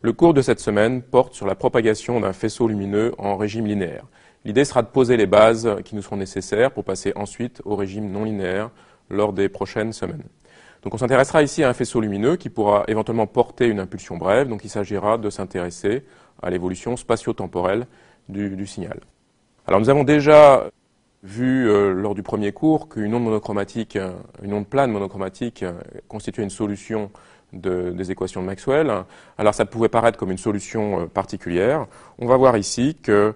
Le cours de cette semaine porte sur la propagation d'un faisceau lumineux en régime linéaire. L'idée sera de poser les bases qui nous seront nécessaires pour passer ensuite au régime non linéaire lors des prochaines semaines. Donc on s'intéressera ici à un faisceau lumineux qui pourra éventuellement porter une impulsion brève, donc il s'agira de s'intéresser à l'évolution spatio-temporelle du signal. Alors nous avons déjà vu lors du premier cours qu'une onde monochromatique, une onde plane monochromatique constituait une solution des équations de Maxwell. Alors ça pouvait paraître comme une solution particulière. On va voir ici que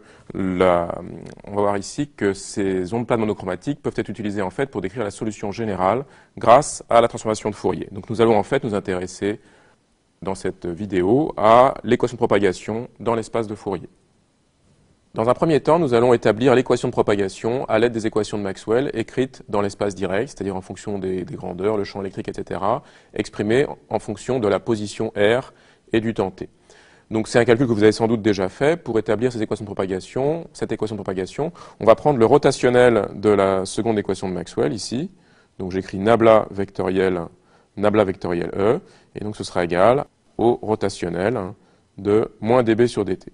ces ondes planes monochromatiques peuvent être utilisées en fait pour décrire la solution générale grâce à la transformation de Fourier. Donc nous allons en fait nous intéresser dans cette vidéo à l'équation de propagation dans l'espace de Fourier. Dans un premier temps, nous allons établir l'équation de propagation à l'aide des équations de Maxwell écrites dans l'espace direct, c'est-à-dire en fonction des grandeurs, le champ électrique, etc., exprimées en fonction de la position R et du temps t. Donc c'est un calcul que vous avez sans doute déjà fait. Pour établir cette équation de propagation, on va prendre le rotationnel de la seconde équation de Maxwell ici. Donc j'écris nabla vectoriel E, et donc ce sera égal au rotationnel de moins dB sur dt.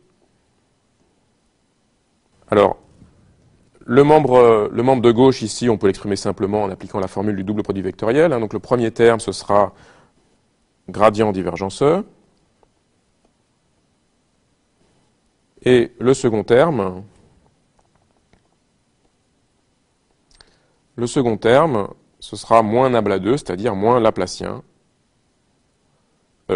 Alors, le membre de gauche ici, on peut l'exprimer simplement en appliquant la formule du double produit vectoriel. Donc le premier terme, ce sera gradient divergence E. Et le second terme, ce sera moins nabla 2, c'est-à-dire moins laplacien E.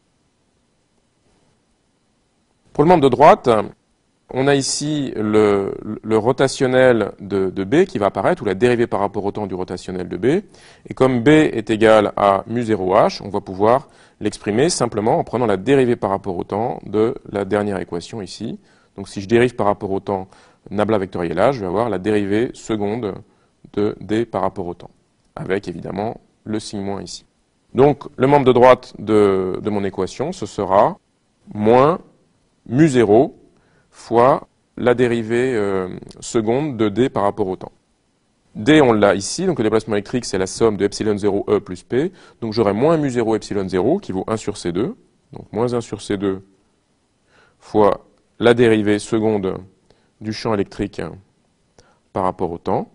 Pour le membre de droite, on a ici le rotationnel de B qui va apparaître, ou la dérivée par rapport au temps du rotationnel de B. Et comme B est égal à mu0h, on va pouvoir l'exprimer simplement en prenant la dérivée par rapport au temps de la dernière équation ici. Donc si je dérive par rapport au temps nabla vectoriel A, je vais avoir la dérivée seconde de D par rapport au temps, avec évidemment le signe moins ici. Donc le membre de droite de mon équation, ce sera moins mu0 fois la dérivée seconde de D par rapport au temps. D, on l'a ici, donc le déplacement électrique, c'est la somme de epsilon 0 E plus P. Donc j'aurai moins mu 0 epsilon 0 qui vaut 1 sur C2. Donc moins 1 sur C2 fois la dérivée seconde du champ électrique par rapport au temps.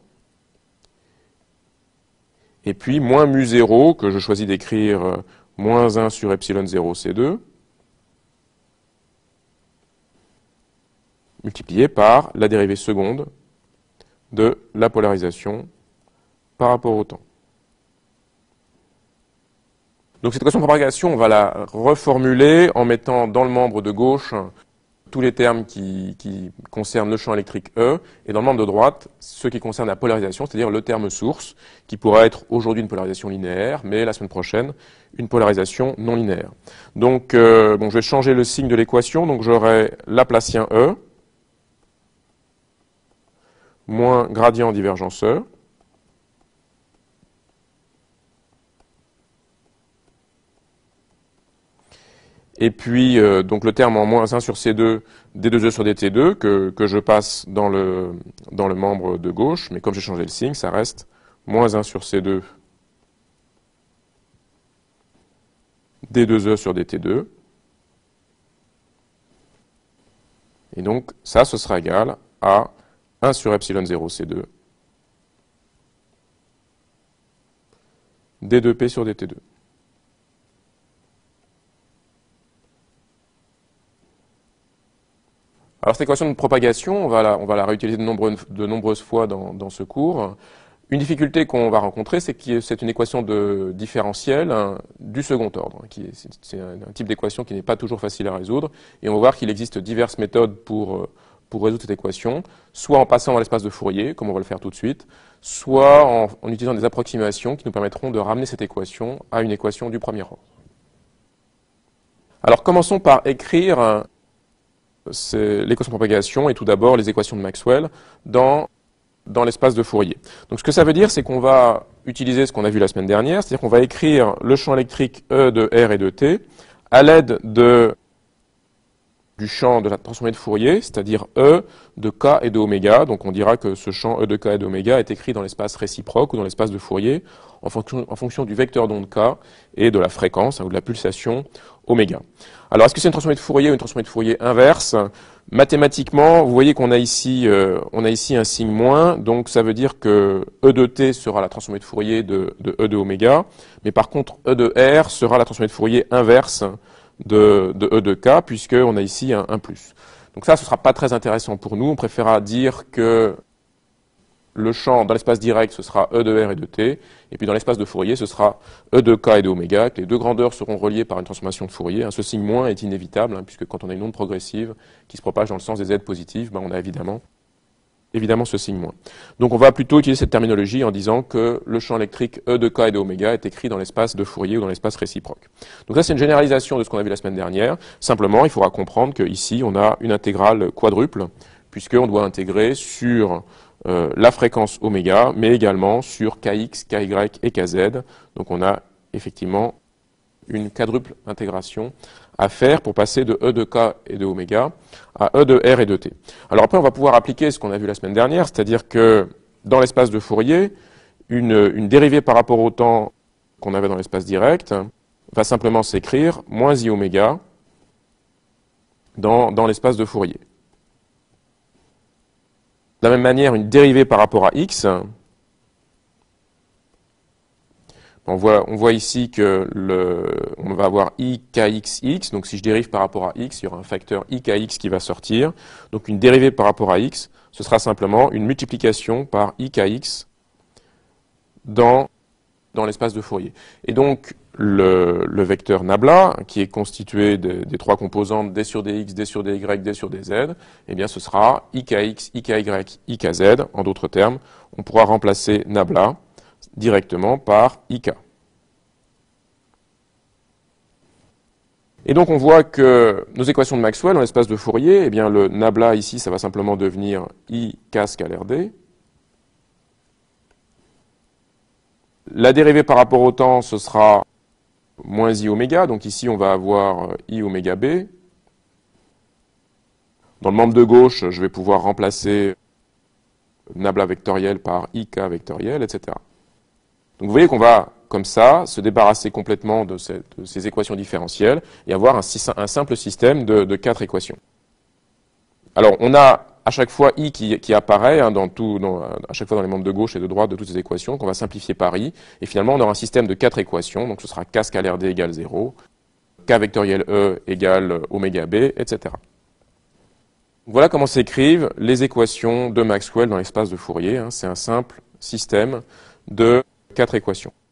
Et puis moins mu 0, que je choisis d'écrire moins 1 sur epsilon 0 C2, multiplié par la dérivée seconde de la polarisation par rapport au temps. Donc cette équation de propagation, on va la reformuler en mettant dans le membre de gauche tous les termes qui concernent le champ électrique E, et dans le membre de droite, ceux qui concernent la polarisation, c'est-à-dire le terme source, qui pourra être aujourd'hui une polarisation linéaire, mais la semaine prochaine, une polarisation non linéaire. Donc je vais changer le signe de l'équation, donc j'aurai laplacien E, moins gradient divergence E, et puis donc le terme en moins 1 sur C2, D2E sur DT2, que je passe dans le membre de gauche, mais comme j'ai changé le signe, ça reste moins 1 sur C2, D2E sur DT2, et donc ça, ce sera égal à 1 sur epsilon 0 C2, D2P sur DT2. Alors cette équation de propagation, on va la réutiliser de nombreuses fois dans ce cours. Une difficulté qu'on va rencontrer, c'est que c'est une équation de différentiel du second ordre. C'est un type d'équation qui n'est pas toujours facile à résoudre. Et on va voir qu'il existe diverses méthodes pour résoudre cette équation, soit en passant dans l'espace de Fourier, comme on va le faire tout de suite, soit en utilisant des approximations qui nous permettront de ramener cette équation à une équation du premier ordre. Alors commençons par écrire l'équation de propagation et tout d'abord les équations de Maxwell dans l'espace de Fourier. Donc ce que ça veut dire, c'est qu'on va utiliser ce qu'on a vu la semaine dernière, c'est-à-dire qu'on va écrire le champ électrique E de R et de T à l'aide de du champ de la transformée de Fourier, c'est-à-dire E de k et de oméga. Donc on dira que ce champ E de k et d'oméga est écrit dans l'espace réciproque ou dans l'espace de Fourier en fonction du vecteur d'onde k et de la fréquence ou de la pulsation oméga. Alors est-ce que c'est une transformée de Fourier ou une transformée de Fourier inverse? Mathématiquement, vous voyez qu'on a ici un signe moins, donc ça veut dire que E de t sera la transformée de Fourier de E de oméga, mais par contre E de r sera la transformée de Fourier inverse de E de k, puisqu'on a ici un plus. Donc ça, ce sera pas très intéressant pour nous. On préférera dire que le champ dans l'espace direct, ce sera E de r et de t, et puis dans l'espace de Fourier, ce sera E de k et de oméga, que les deux grandeurs seront reliées par une transformation de Fourier. Ce signe moins est inévitable, puisque quand on a une onde progressive qui se propage dans le sens des z positives, on a évidemment ce signe moins. Donc on va plutôt utiliser cette terminologie en disant que le champ électrique E de k et de oméga est écrit dans l'espace de Fourier ou dans l'espace réciproque. Donc ça, c'est une généralisation de ce qu'on a vu la semaine dernière. Simplement, il faudra comprendre qu'ici, on a une intégrale quadruple, puisqu'on doit intégrer sur la fréquence oméga, mais également sur kx, ky et kz. Donc on a effectivement une quadruple intégration à faire pour passer de E de k et de oméga à E de r et de t. Alors après, on va pouvoir appliquer ce qu'on a vu la semaine dernière, c'est-à-dire que dans l'espace de Fourier, une dérivée par rapport au temps qu'on avait dans l'espace direct va simplement s'écrire moins i oméga dans l'espace de Fourier. De la même manière, une dérivée par rapport à x, on voit ici que on va avoir i kxx, donc si je dérive par rapport à x, il y aura un facteur i kx qui va sortir. Donc une dérivée par rapport à x, ce sera simplement une multiplication par i kx dans l'espace de Fourier. Et donc le vecteur nabla, qui est constitué des trois composantes d sur dx, d sur dy, d sur dz, eh bien ce sera ikx, iky, ikz. En d'autres termes, on pourra remplacer nabla directement par ik. Et donc on voit que nos équations de Maxwell dans l'espace de Fourier, eh bien le nabla ici, ça va simplement devenir i k scalaire d. La dérivée par rapport au temps, ce sera moins i oméga, donc ici on va avoir i oméga b. Dans le membre de gauche, je vais pouvoir remplacer nabla vectoriel par ik vectoriel, etc. Donc vous voyez qu'on va, comme ça, se débarrasser complètement de ces équations différentielles et avoir un simple système de 4 équations. Alors on a à chaque fois i qui apparaît à chaque fois dans les membres de gauche et de droite de toutes ces équations, qu'on va simplifier par i, et finalement on aura un système de 4 équations, donc ce sera k scalaire d égale 0, k vectoriel e égale oméga b, etc. Voilà comment s'écrivent les équations de Maxwell dans l'espace de Fourier. C'est un simple système de 4 équations.